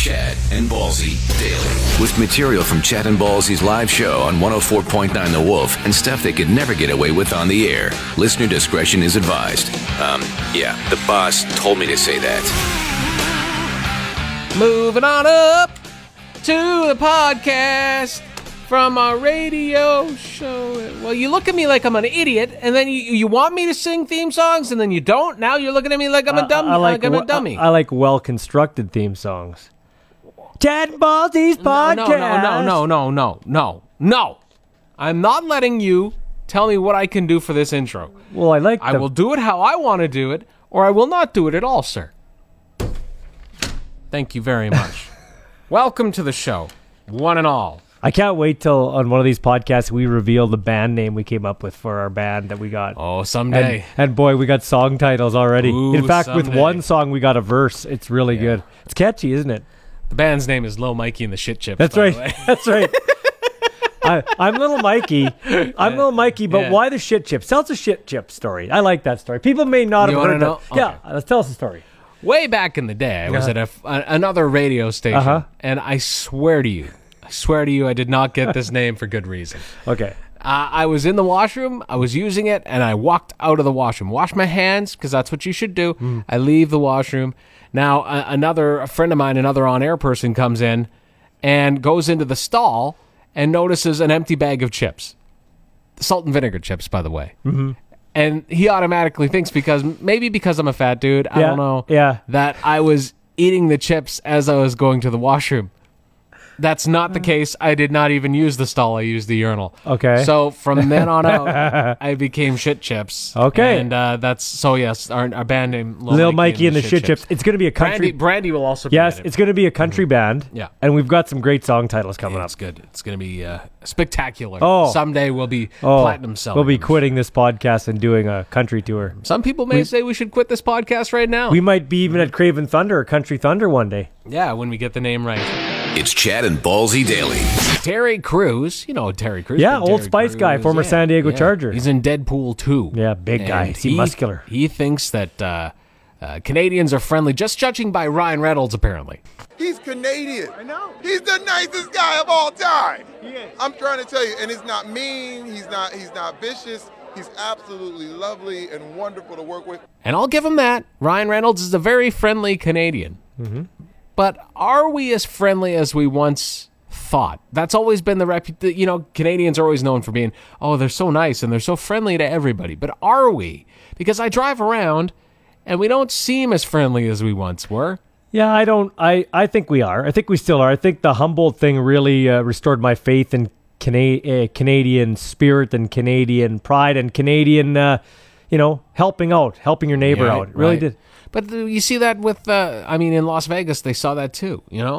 Chad and Ballsy Daily. With material from Chad and Ballsy's live show on 104.9 The Wolf and stuff they could never get away with on the air. Listener discretion is advised. Yeah, the boss told me to say that. Moving on up to the podcast from our radio show. Well, you look at me like I'm an idiot, and then you want me to sing theme songs, and then you don't. Now you're looking at me like I'm a dumb, like I'm a dummy. I like well-constructed theme songs. Chad and Ballsy's podcast. No. I'm not letting you tell me what I can do for this intro. Well, I will do it how I want to do it, or I will not do it at all, sir. Thank you very much. Welcome to the show, one and all. I can't wait till on one of these podcasts we reveal the band name we came up with for our band that we got. Oh, someday. And boy, we got song titles already. Ooh, in fact, someday. with one song, we got a verse. It's really good. It's catchy, isn't it? The band's name is Lil Mikey and the Shit Chips. That's by right. the way. That's right. I'm Little Mikey. Little Mikey, but why the shit chips? Tell us a shit chip story. I like that story. People may not You have heard wanna that. know? Yeah, let's tell us a story. Way back in the day, I was at another radio station, and I swear to you, I did not get this name for good reason. Okay. I was in the washroom, I was using it, and I walked out of the washroom. Wash my hands, because that's what you should do. I leave the washroom. Now, a friend of mine, another on-air person, comes in and goes into the stall and notices an empty bag of chips. Salt and vinegar chips, by the way. Mm-hmm. And he automatically thinks, because I'm a fat dude, I don't know, that I was eating the chips as I was going to the washroom. That's not the case. I did not even use the stall. I used the urinal. Okay. So from then on out, I became Shit Chips. Okay. And yes, our band name, Lil Mikey and the Shit Chips. It's going to be a country. Brandy will also be Yes, in it. it's going to be a country band. Yeah. And we've got some great song titles coming up. It's good. It's going to be spectacular. Oh. Someday we'll be platinum selling. We'll be quitting this podcast and doing a country tour. Some people may say we should quit this podcast right now. We might be even at Craven Thunder or Country Thunder one day. Yeah, when we get the name right. It's Chad and Ballsy Daily. Terry Crews, you know Terry Crews. Yeah, Terry Old Spice guy, former San Diego Charger. He's in Deadpool 2. Yeah, big guy. And He's muscular. He thinks that Canadians are friendly, just judging by Ryan Reynolds, apparently. He's Canadian. I know. He's the nicest guy of all time. He is. I'm trying to tell you, and he's not mean. He's not vicious. He's absolutely lovely and wonderful to work with. And I'll give him that. Ryan Reynolds is a very friendly Canadian. Mm-hmm. But are we as friendly as we once thought? That's always been Canadians are always known for being, they're so nice and they're so friendly to everybody. But are we? Because I drive around and we don't seem as friendly as we once were. Yeah, I think we are. I think we still are. I think the Humboldt thing really restored my faith in Canadian spirit and Canadian pride and Canadian, helping your neighbor out. It really did. But you see that with, in Las Vegas, they saw that too.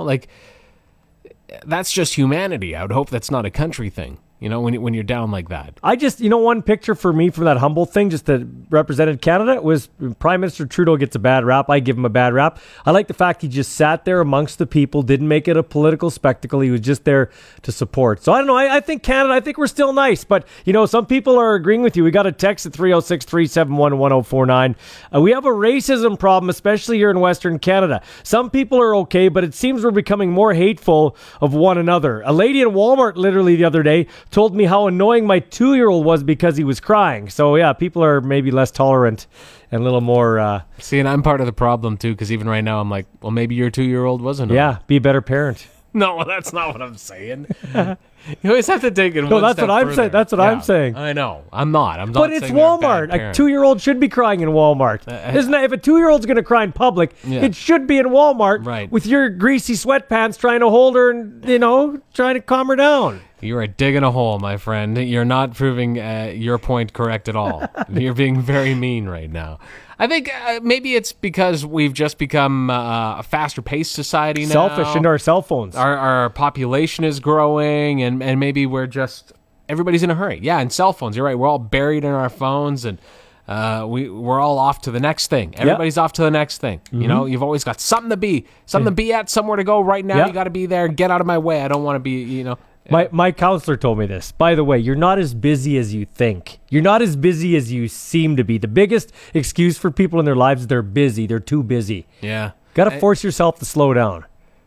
That's just humanity. I would hope that's not a country thing. When you're down like that. I just, one picture for me from that Humboldt thing, just that represented Canada, was Prime Minister Trudeau gets a bad rap. I give him a bad rap. I like the fact he just sat there amongst the people, didn't make it a political spectacle. He was just there to support. So I don't know. I think Canada, I think we're still nice. But, some people are agreeing with you. We got a text at 306-371-1049. We have a racism problem, especially here in Western Canada. Some people are okay, but it seems we're becoming more hateful of one another. A lady in Walmart literally the other day told me how annoying my 2-year-old was because he was crying. So, yeah, people are maybe less tolerant and a little more... See, and I'm part of the problem, too, because even right now I'm like, well, maybe your 2-year-old wasn't. Yeah, be a better parent. No, that's not what I'm saying. You always have to take it one that's step what I'm further. saying. That's what I'm saying. I know. I'm not. But it's Walmart. A 2-year-old should be crying in Walmart. Isn't it? If a 2-year-old's going to cry in public, it should be in Walmart, right, with your greasy sweatpants trying to hold her and, trying to calm her down. You are digging a hole, my friend. You're not proving your point correct at all. You're being very mean right now. I think maybe it's because we've just become a faster-paced society now. Selfish into our cell phones. Our population is growing, and maybe everybody's in a hurry. Yeah, and cell phones. You're right. We're all buried in our phones, and we're all off to the next thing. Everybody's off to the next thing. Mm-hmm. You've always got something to be at, somewhere to go right now. You got to be there. Get out of my way. I don't want to be, My counselor told me this. By the way, you're not as busy as you think. You're not as busy as you seem to be. The biggest excuse for people in their lives, they're busy. They're too busy. Yeah. Got to force yourself to slow down.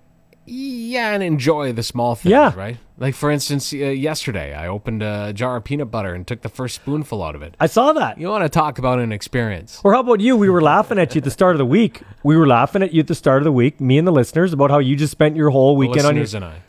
Yeah, and enjoy the small things, Yeah. right? Like, for instance, yesterday, I opened a jar of peanut butter and took the first spoonful out of it. I saw that. You want to talk about an experience. Or how about you? We were laughing at you at the start of the week. Me and the listeners, about how you just spent your whole weekend on your... Listeners and I.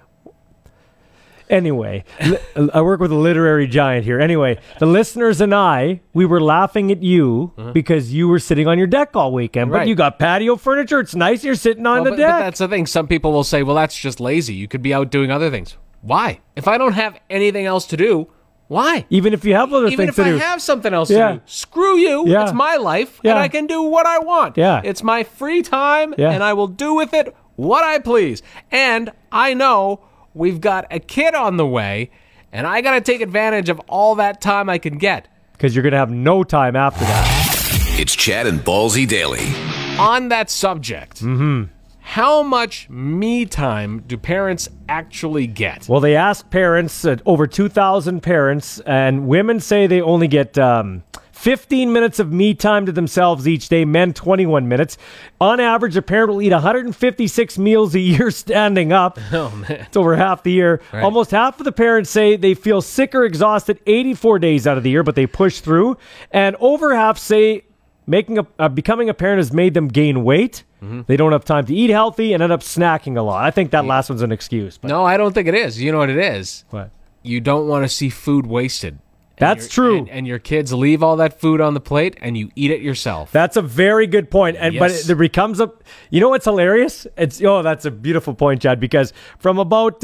Anyway, I work with a literary giant here. Anyway, the listeners and I, we were laughing at you because you were sitting on your deck all weekend. But Right. you got patio furniture. It's nice. You're sitting on the But deck. that's the thing. Some people will say, well, that's just lazy. You could be out doing other things. Why? If I don't have anything else to do, why? Even if you have other Even things if to I do. have something else Yeah. to do, screw you. Yeah. It's my life, Yeah. and I can do what I want. Yeah. It's my free time, Yeah. and I will do with it what I please. And I know we've got a kid on the way, and I got to take advantage of all that time I can get. Because you're going to have no time after that. It's Chad and Ballsy Daily. On that subject, how much me time do parents actually get? Well, they asked parents, over 2,000 parents, and women say they only get 15 minutes of me time to themselves each day, men 21 minutes. On average, a parent will eat 156 meals a year standing up. Oh, man. It's over half the year. Right. Almost half of the parents say they feel sick or exhausted 84 days out of the year, but they push through. And over half say becoming a parent has made them gain weight. They don't have time to eat healthy and end up snacking a lot. I think that last one's an excuse. But No, I don't think it is. You know what it is? what? You don't want to see food wasted. That's true. And your kids leave all that food on the plate and you eat it yourself. That's a very good point. And but Yes. there becomes a, you know what's hilarious? That's a beautiful point, Chad, because from about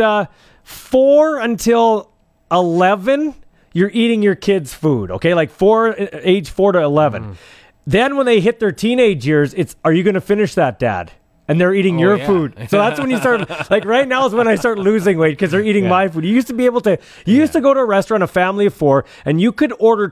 4 until 11, you're eating your kids' food, okay? Like age 4 to 11. Then when they hit their teenage years, it's, are you going to finish that, Dad? And they're eating your yeah. food. So that's when you start, like right now is when I start losing weight because they're eating my food. You used to be able to, used to go to a restaurant, a family of 4, and you could order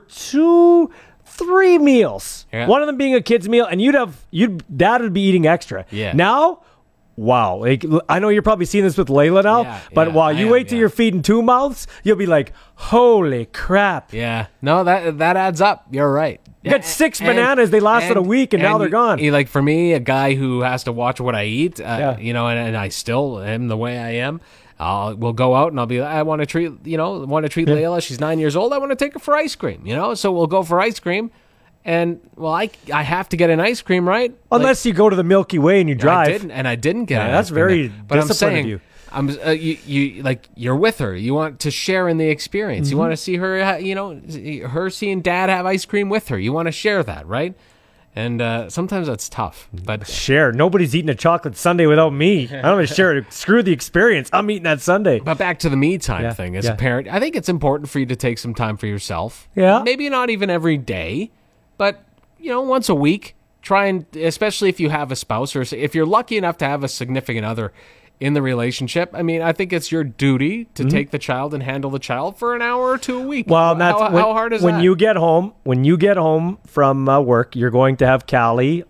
2-3 meals. Yeah. One of them being a kid's meal, and Dad would be eating extra. Yeah. Now, wow. Like, I know you're probably seeing this with Layla now, Yeah, but yeah, while I you am, wait till yeah. you're feeding 2 mouths, you'll be like, holy crap. Yeah. No, that adds up. You're right. You got 6 bananas, they lasted a week, and now they're gone. Like for me, a guy who has to watch what I eat, Yeah. and I still am the way I am. We'll go out and I'll be like, I want to treat Layla. She's 9 years old. I want to take her for ice cream, So we'll go for ice cream. And well, I have to get an ice cream, right? Unless you go to the Milky Way and you drive. I didn't get Yeah, an that's ice cream very there. But I'm disciplined of saying, you. you like you're with her. You want to share in the experience. You want to see her, her seeing Dad have ice cream with her. You want to share that, right? And sometimes that's tough. But Share. Nobody's eating a chocolate sundae without me. I don't want to share it. Screw the experience. I'm eating that sundae. But back to the me time Yeah, thing. As yeah. a parent, I think it's important for you to take some time for yourself. Yeah. Maybe not even every day, but once a week. Try and, especially if you have a spouse or if you're lucky enough to have a significant other in the relationship. I mean, I think it's your duty to take the child and handle the child for an hour or 2 a week. Well, and that's how hard is when that? you get home from work, you're going to have Callie.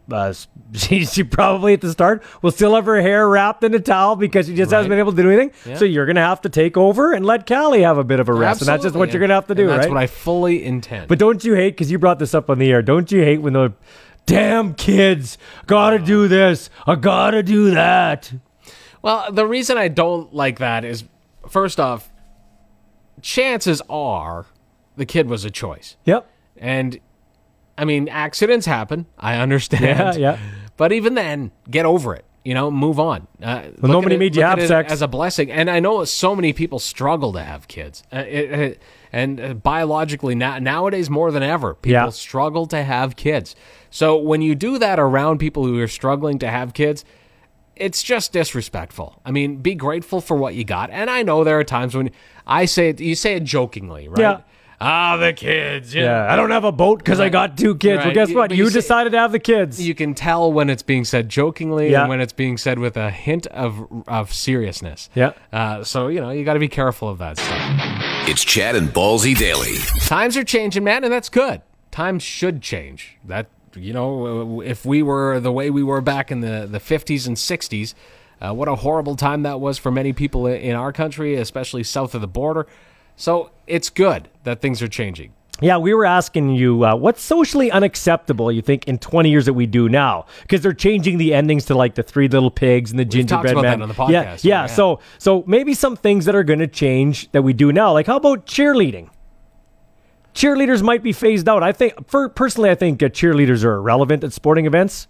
She probably at the start will still have her hair wrapped in a towel because she just hasn't been able to do anything. Yeah. So you're going to have to take over and let Callie have a bit of a rest, and that's just what you're going to have to do, And that's right? what I fully intend. But don't you hate, because you brought this up on the air, don't you hate when the damn kids gotta do this, I gotta do that? Well, the reason I don't like that is, first off, chances are the kid was a choice. Yep. And, I mean, accidents happen. I understand. Yeah. But even then, get over it. Move on. Nobody made you look have at it sex. as a blessing. And I know so many people struggle to have kids. And biologically, nowadays more than ever, people struggle to have kids. So when you do that around people who are struggling to have kids, it's just disrespectful. I mean, be grateful for what you got. And I know there are times when you say it jokingly, right? Yeah. The kids. Yeah, I don't have a boat because I got 2 kids. Well, Right. guess what? But You you say- decided to have the kids. You can tell when it's being said jokingly Yeah. and when it's being said with a hint of seriousness. Yeah. So, you got to be careful of that stuff. It's Chad and Ballsy Daily. Times are changing, man, and that's good. Times should change. That, if we were the way we were back in the 50s and 60s, what a horrible time that was for many people in our country, especially south of the border. So it's good that things are changing. Yeah, we were asking you what's socially unacceptable you think in 20 years that we do now, because they're changing the endings to like the Three Little Pigs and the Gingerbread talked about Man. that on the podcast. Yeah. So maybe some things that are going to change that we do now, like how about cheerleading? Cheerleaders might be phased out. I think, personally, cheerleaders are irrelevant at sporting events.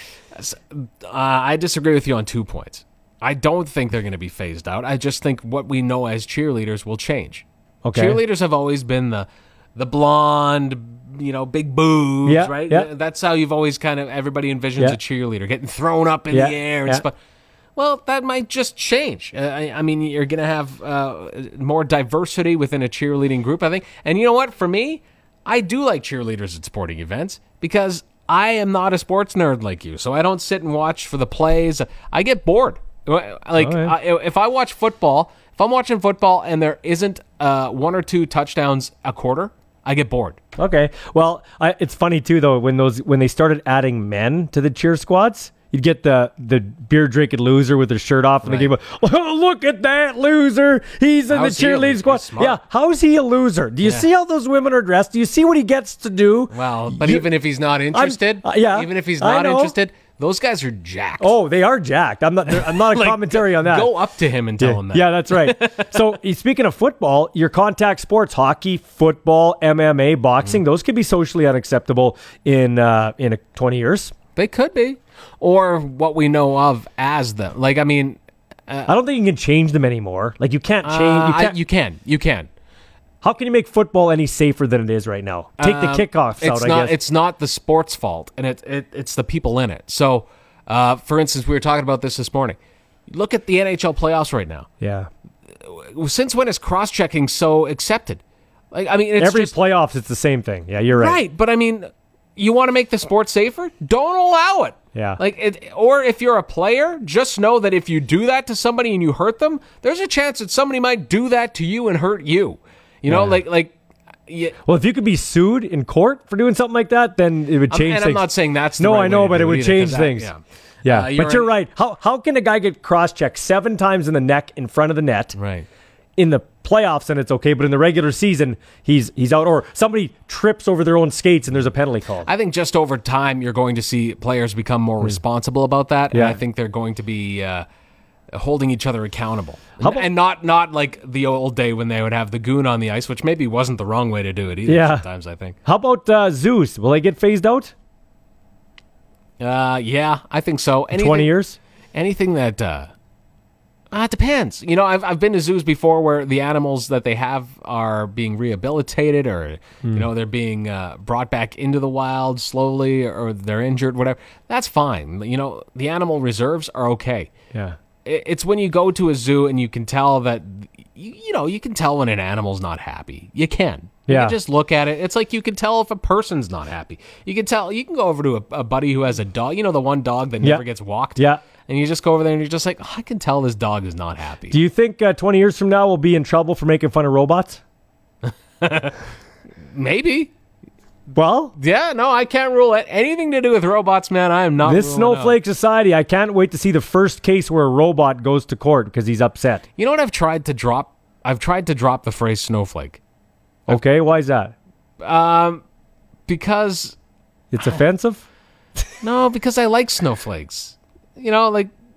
I disagree with you on 2 points. I don't think they're going to be phased out. I just think what we know as cheerleaders will change. Okay. Cheerleaders have always been the blonde, big boobs, right? Yeah. That's how you've always everybody envisions a cheerleader getting thrown up in the air and stuff. Well, that might just change. I mean, you're going to have more diversity within a cheerleading group, I think. And you know what? For me, I do like cheerleaders at sporting events because I am not a sports nerd like you. So I don't sit and watch for the plays. I get bored. If I watch football, if I'm watching football and there isn't 1 or 2 touchdowns a quarter, I get bored. Okay. Well, it's funny too though when they started adding men to the cheer squads. You'd get the beer drinking loser with their shirt off in the game. Oh, look at that loser! He's in the cheerleading squad. Yeah, how is he a loser? Do you see how those women are dressed? Do you see what he gets to do? Well, but even if he's not interested, those guys are jacked. Oh, they are jacked. I'm not a commentary on that. Go up to him and tell him that. Yeah, that's right. So speaking of football, your contact sports, hockey, football, MMA, boxing, those could be socially unacceptable in 20 years. They could be. Or what we know of as them. I don't think you can change them anymore. Like, you can't change. You can. How can you make football any safer than it is right now? Take the kickoffs out, I guess. It's not the sport's fault, and it's the people in it. So, for instance, we were talking about this morning. Look at the NHL playoffs right now. Yeah. Since when is cross-checking so accepted? Every playoffs, it's the same thing. Yeah, you're right. Right, but you want to make the sport safer? Don't allow it. Yeah. Or if you're a player, just know that if you do that to somebody and you hurt them, there's a chance that somebody might do that to you and hurt you. Well, if you could be sued in court for doing something like that, then it would change things. I'm not saying that's the no, right I know, way to but do it would either, change things. Yeah, but you're right. How can a guy get cross-checked 7 times in the neck in front of the net? Right. In the playoffs, and it's okay, but in the regular season, he's out, or somebody trips over their own skates and there's a penalty called. I think just over time, you're going to see players become more responsible about that, and I think they're going to be holding each other accountable. And not like the old day when they would have the goon on the ice, which maybe wasn't the wrong way to do it either sometimes, I think. How about zoos? Will they get phased out? Yeah, I think so. 20 years? Anything that... it depends. I've been to zoos before where the animals that they have are being rehabilitated or, they're being brought back into the wild slowly or they're injured, whatever. That's fine. The animal reserves are okay. Yeah. It's when you go to a zoo and you can tell that, you can tell when an animal's not happy. You can. You can just look at it. It's like you can tell if a person's not happy. You can go over to a buddy who has a dog, the one dog that never gets walked. Yeah. And you just go over there and you're just like, I can tell this dog is not happy. Do you think 20 years from now we'll be in trouble for making fun of robots? Maybe. Well, yeah, no, I can't rule it. Anything to do with robots, man, I am not. This snowflake society, I can't wait to see the first case where a robot goes to court because he's upset. You know what I've tried to drop? I've tried to drop the phrase snowflake. Okay, why is that? Because it's offensive? No, because I like snowflakes. You're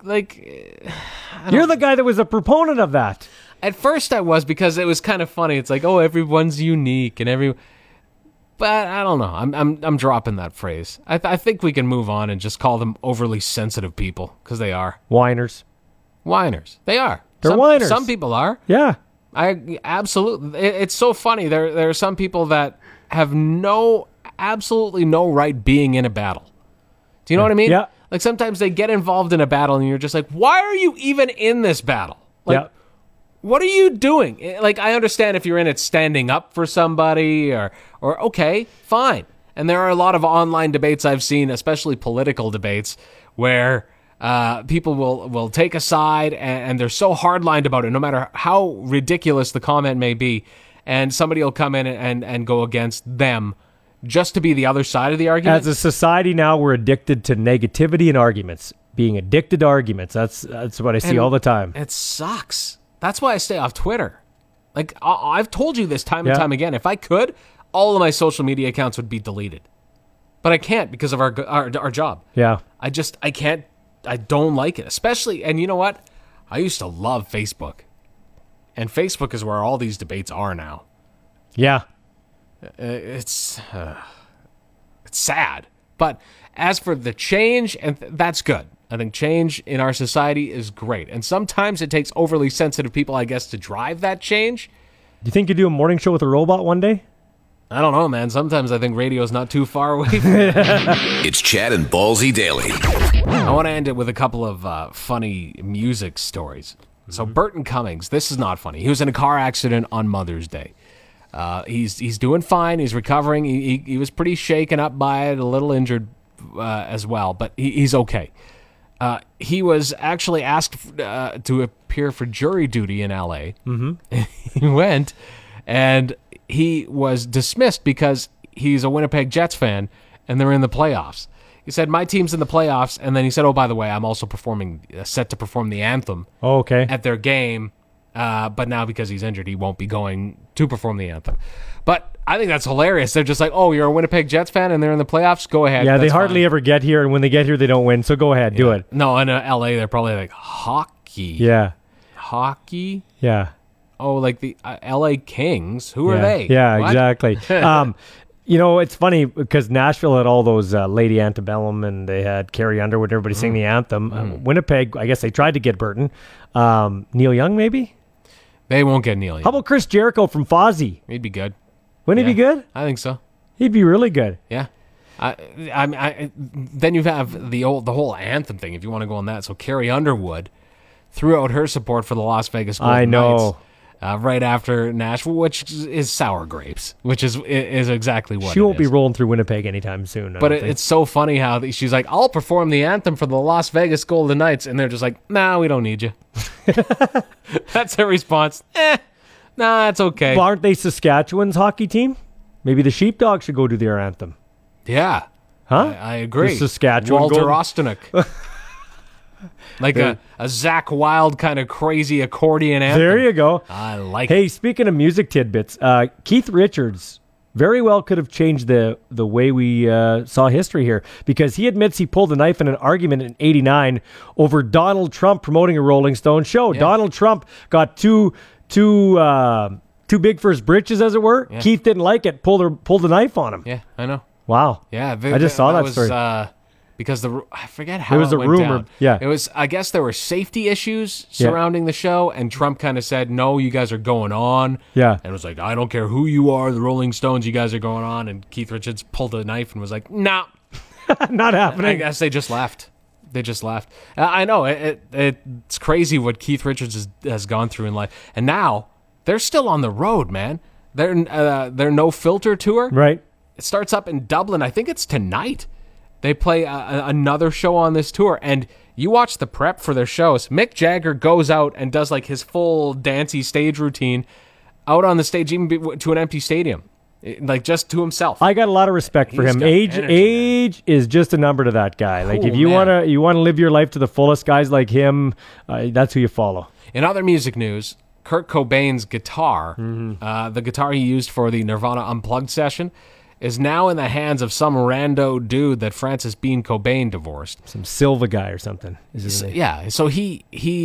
the guy that was a proponent of that. At first I was, because it was kind of funny. It's like, oh, everyone's unique and but I don't know. I'm dropping that phrase. I think we can move on and just call them overly sensitive people, because they are. Whiners. They are. They're whiners. Some people are. Yeah. I absolutely. It's so funny. There are some people that have absolutely no right being in a battle. Do you know what I mean? Yeah. Like sometimes they get involved in a battle and you're just like, why are you even in this battle? Like, what are you doing? Like, I understand if you're in it standing up for somebody or okay, fine. And there are a lot of online debates I've seen, especially political debates, where people will take a side and they're so hardlined about it, no matter how ridiculous the comment may be, and somebody will come in and go against them just to be the other side of the argument. As a society now, we're addicted to negativity and arguments. Being addicted to arguments. That's what I see all the time. It sucks. That's why I stay off Twitter. Like, I've told you this time and time again. If I could, all of my social media accounts would be deleted. But I can't because of our job. Yeah. I can't, I don't like it. Especially, and you know what? I used to love Facebook. And Facebook is where all these debates are now. Yeah. It's sad. But as for the change, and that's good. I think change in our society is great. And sometimes it takes overly sensitive people, I guess, to drive that change. Do you think you'd do a morning show with a robot one day? I don't know, man. Sometimes I think radio's not too far away from it. It's Chad and Ballsy Daily. I want to end it with a couple of funny music stories. So Burton Cummings, this is not funny. He was in a car accident on Mother's Day. He's doing fine. He's recovering. He was pretty shaken up by it, a little injured as well, but he's okay. He was actually asked to appear for jury duty in L.A. Mm-hmm. He went, and he was dismissed because he's a Winnipeg Jets fan, and they're in the playoffs. He said, my team's in the playoffs, and then he said, oh, by the way, I'm also set to perform the anthem at their game, but now because he's injured, he won't be going to perform the anthem. But I think that's hilarious. They're just like, oh, you're a Winnipeg Jets fan, and they're in the playoffs? Go ahead. Yeah, that's they hardly fine. ever get here, and when they get here, they don't win, so go ahead, do it. No, in L.A., they're probably like, hockey? Yeah. Hockey? Yeah. Oh, like the L.A. Kings? Who are they? Yeah, What? exactly. It's funny because Nashville had all those Lady Antebellum, and they had Carrie Underwood, everybody sing the anthem. Winnipeg, I guess they tried to get Burton. Neil Young, maybe? They won't get Neil Young. How about Chris Jericho from Fozzy? He'd be good. Wouldn't he be good? I think so. He'd be really good. Yeah. Then you have the whole anthem thing, if you want to go on that. So Carrie Underwood threw out her support for the Las Vegas Golden Knights. Right after Nashville, which is sour grapes, which is exactly what she won't be rolling through Winnipeg anytime soon. But it's so funny how she's like, I'll perform the anthem for the Las Vegas Golden Knights, and they're just like, nah, we don't need you. That's her response. Nah, it's okay. Well, aren't they Saskatchewan's hockey team? Maybe the Sheepdogs should go do their anthem. Yeah. Huh? I agree. The Saskatchewan Walter Golden- Ostanek. Like a Zach Wilde kind of crazy accordion anthem. There you go. I like it. Hey, speaking of music tidbits, Keith Richards very well could have changed the way we saw history here, because he admits he pulled a knife in an argument in '89 over Donald Trump promoting a Rolling Stone show. Yeah. Donald Trump got too big for his britches, as it were. Yeah. Keith didn't like it, pulled a knife on him. Yeah, I know. Wow. Yeah, I just saw that story. Because I forget how it was a went rumor. Down. Yeah, it was. I guess there were safety issues surrounding the show, and Trump kind of said, "No, you guys are going on." Yeah, and it was like, "I don't care who you are, the Rolling Stones, you guys are going on." And Keith Richards pulled a knife and was like, "No, not happening." I guess they just left. They just left. I know it's crazy what Keith Richards has gone through in life, and now they're still on the road, man. They're No Filter tour. Right. It starts up in Dublin. I think it's tonight. They play another show on this tour, and you watch the prep for their shows. Mick Jagger goes out and does like his full dancey stage routine out on the stage, even to an empty stadium, like just to himself. I got a lot of respect for him. Age is just a number to that guy. Like if you wanna live your life to the fullest, guys like him, that's who you follow. In other music news, Kurt Cobain's guitar, the guitar he used for the Nirvana Unplugged session, is now in the hands of some rando dude that Francis Bean Cobain divorced. Some Silva guy or something. Yeah. So he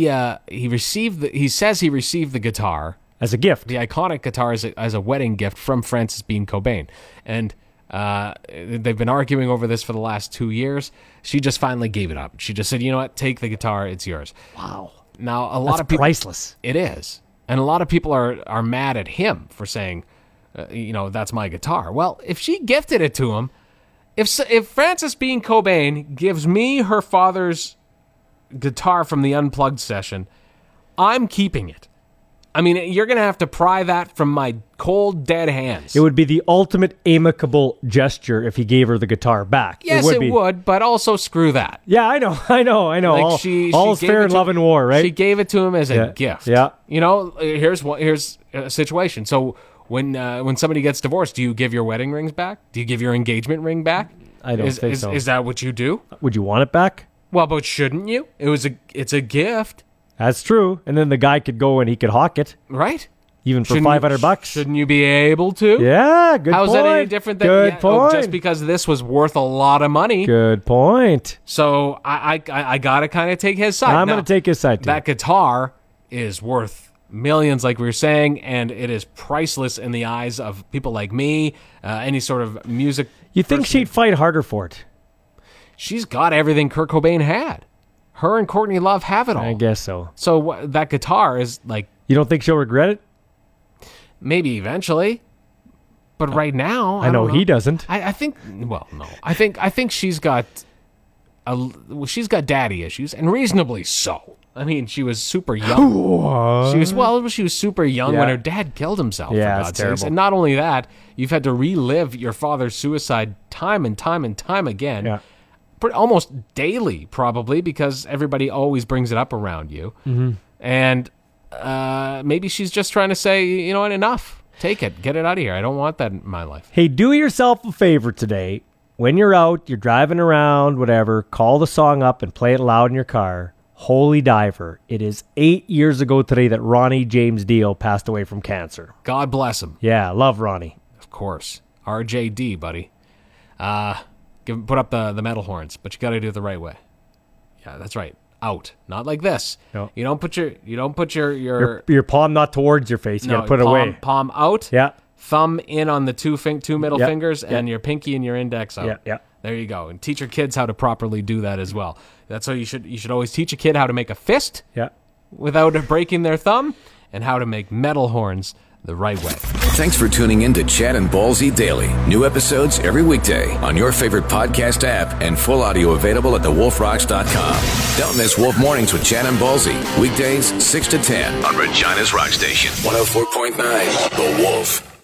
received he says he received the guitar as a gift. The iconic guitar as a wedding gift from Francis Bean Cobain. And they've been arguing over this for the last 2 years. She just finally gave it up. She just said, "You know what? Take the guitar. It's yours." Wow. Now a lot of people, priceless. It is. And a lot of people are mad at him for saying, that's my guitar. Well, if she gifted it to him, if Francis Bean Cobain gives me her father's guitar from the Unplugged session, I'm keeping it. I mean, you're going to have to pry that from my cold, dead hands. It would be the ultimate amicable gesture if he gave her the guitar back. Yes, it would, but also screw that. Yeah, I know. Like all's fair in love and war, right? She gave it to him as a gift. Yeah. Here's a situation. So when somebody gets divorced, do you give your wedding rings back? Do you give your engagement ring back? I don't think so. Is that what you do? Would you want it back? Well, but shouldn't you? It's a gift. That's true. And then the guy could go and he could hawk it. Right? even for $500. Shouldn't you be able to? Yeah, good How's point. that any different than Good point. just because this was worth a lot of money? Good point. So I gotta kind of take his side. I'm Now, going to take his side too. that guitar is worth millions, like we were saying, and it is priceless in the eyes of people like me. Any sort of music. You think person. she'd fight harder for it? She's got everything Kurt Cobain had. Her and Courtney Love have it all. I guess so. So that guitar is like You don't think she'll regret it? maybe eventually, but right now I know don't he doesn't. I think. Well, no. I think she's got she's got daddy issues, and reasonably so. I mean, she was super young. She was super young when Yeah. her dad killed himself. Yeah, for it's God's sakes. terrible. And not only that, you've had to relive your father's suicide time and time and time again. Yeah. Almost daily, probably, because everybody always brings it up around you. Mm-hmm. And maybe she's just trying to say, you know what, enough. Take it. Get it out of here. I don't want that in my life. Hey, do yourself a favor today. When you're out, you're driving around, whatever, call the song up and play it loud in your car. Holy Diver. It is 8 years ago today that Ronnie James Dio passed away from cancer. God bless him. Yeah, love Ronnie. Of course. RJD, buddy. Put up the metal horns, but you got to do it the right way. Yeah, that's right. Out, not like this. No. You don't put your Your palm not towards your face. You got to put it away. palm out. Yeah. Thumb in on the two middle Yep. fingers, Yep. and your pinky and your index out. Yeah, yeah. There you go. And teach your kids how to properly do that as well. That's how you should always teach a kid how to make a fist Yeah. without breaking their thumb, and how to make metal horns the right way. Thanks for tuning in to Chad and Ballsy Daily. New episodes every weekday on your favorite podcast app and full audio available at thewolfrocks.com. Don't miss Wolf Mornings with Chad and Ballsy. Weekdays 6 to 10 on Regina's Rock Station. 104.9 The Wolf.